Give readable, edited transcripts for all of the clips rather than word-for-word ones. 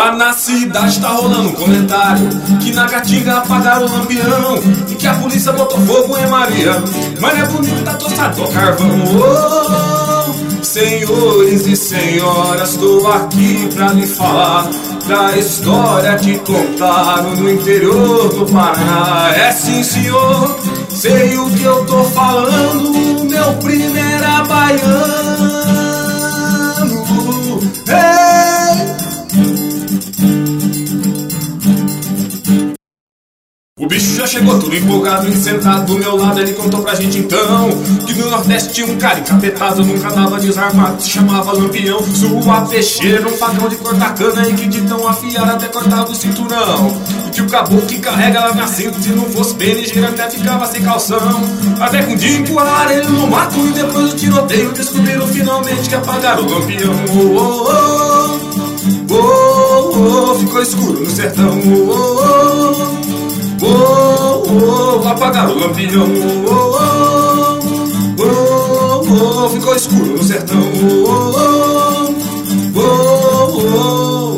Lá na cidade tá rolando um comentário que na Caatinga apagaram o lampião e que a polícia botou fogo em Maria. Mas não é bonito, tá tostado o carvão. Oh, senhores e senhoras, tô aqui pra lhe falar da história que contaram no interior do Paraná. É sim, senhor, sei o que eu tô falando, meu primo era baiano. Hey! O bicho já chegou todo empolgado e sentado do meu lado. Ele contou pra gente então que no Nordeste tinha um cara encapetado, nunca dava desarmado, se chamava Lampião. Sua peixeira, um padrão de cortar cana e que de tão afiar até cortava o cinturão. E que o caboclo que carrega lá na cinta, se não fosse bem ligeiro até ficava sem calção. Até que um dia empurraram ele no mato e depois do tiroteio descobriram finalmente que apagaram o Lampião. Oh, oh, oh, oh, oh, ficou escuro no sertão. Oh, oh, oh. Oh, oh, apagaram o lampião. Oh, oh, oh, oh, ficou escuro no sertão. Oh, oh, oh, oh.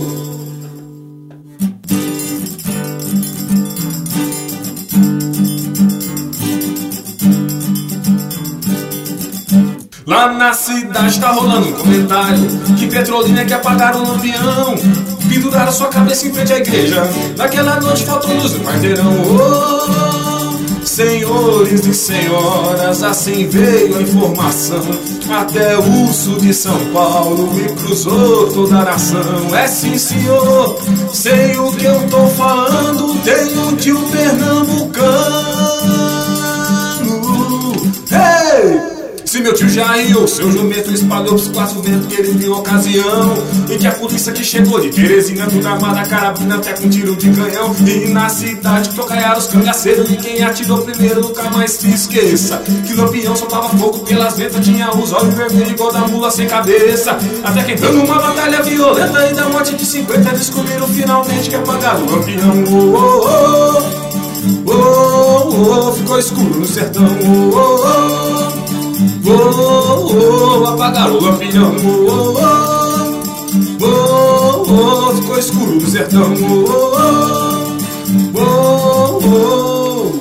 Lá na cidade tá rolando um comentário que Petrolina quer apagar o lampião. Penduraram sua cabeça em frente à igreja. Naquela noite faltou luz no quarteirão. Oh, senhores e senhoras, assim veio a informação. Até o sul de São Paulo e cruzou toda a nação. É sim, senhor, sei o que eu tô falando. Tem um tio pernambucano. Hey! Se meu tio já riu, seu jumento espalhou os quatro ventos que ele viu ocasião. E que a polícia que chegou de Teresina, tudo armada, carabina até com tiro de canhão. E na cidade tocaiaram os cangaceiros, e quem atirou primeiro nunca mais se esqueça. Que Lampião soltava fogo pelas ventas, tinha os olhos vermelhos igual da mula sem cabeça. Até que entrando numa batalha violenta e da morte de 50 descobriram finalmente que apagaram o Lampião. Oh, oh, oh, oh, oh, ficou escuro no sertão. Oh, oh, oh. Oh, oh, apagaram o lampião. Oh, oh, oh, oh, ficou escuro no sertão. Oh, oh, oh, oh.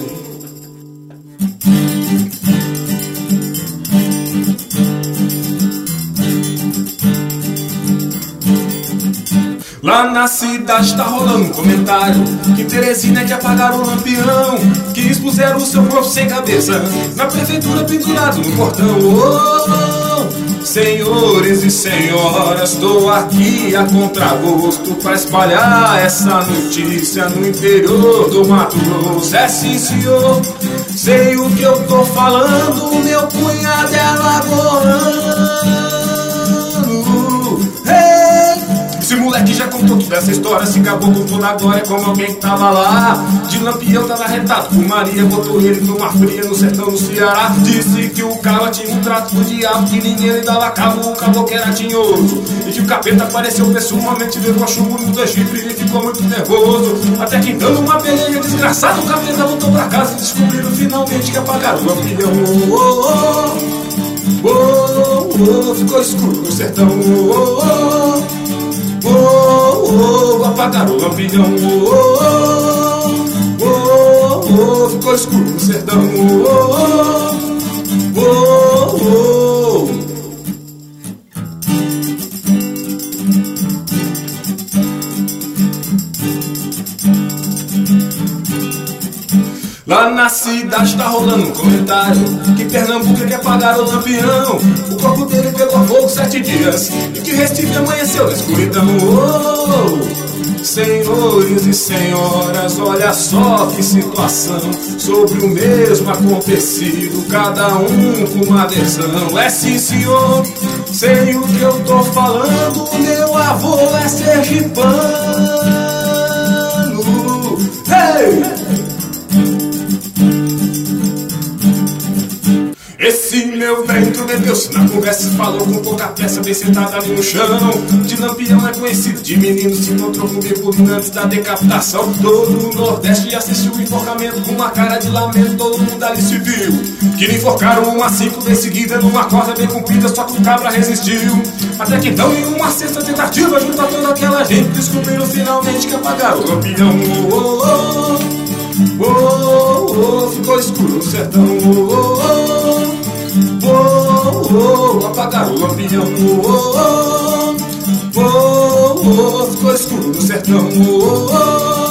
Lá na cidade tá rolando um comentário que Teresina quer apagar o lampião, que expuseram o seu corpo sem cabeça na prefeitura pendurado no portão. Oh, senhores e senhoras, tô aqui a contragosto pra espalhar essa notícia no interior do Mato Grosso. É sim, senhor, sei o que eu tô falando, meu cunhado é alagoano. Esse moleque já contou toda essa história, se acabou com toda a glória, como alguém que tava lá. De Lampião tava retado por Maria, botou ele numa fria no sertão do Ceará. Disse que o cara tinha um trato com o diabo, que ninguém lhe dava cabo, o caboclo era tinhoso. E que o capeta apareceu pessoalmente, levou a chumbo no Egito e ele ficou muito nervoso. Até que dando uma peleja desgraçada, o capeta voltou pra casa e descobriram finalmente que apagaram o Lampião. Oh, oh, oh, oh, oh, ficou escuro no sertão. Oh, oh, oh, oh, apagaram o lampião. Oh, oh, oh, oh, ficou escuro no sertão. Oh, oh, oh. Lá na cidade tá rolando um comentário que Pernambuco quer apagar o lampião. O corpo dele pegou fogo 7 dias e que Recife amanheceu na escuridão. Oh, senhores e senhoras, olha só que situação. Sobre o mesmo acontecido, cada um com uma versão. É sim, senhor, sei o que eu tô falando, meu avô é sergipano. Hey! Esse meu velho intrometeu-se na conversa, falou com pouca pressa, bem sentado ali no chão. De Lampião é conhecido, de menino se encontrou comigo antes da decapitação. Todo o Nordeste assistiu o enforcamento com uma cara de lamento, todo mundo ali se viu. Que lhe enforcaram uma 5 vezes seguida numa corda bem comprida, só que o cabra resistiu. Até que então, em uma sexta tentativa, junto a toda aquela gente, descobriram finalmente que apagaram o Lampião. Ficou escuro no sertão. Apagaram o Lampião. Ficou escuro no sertão.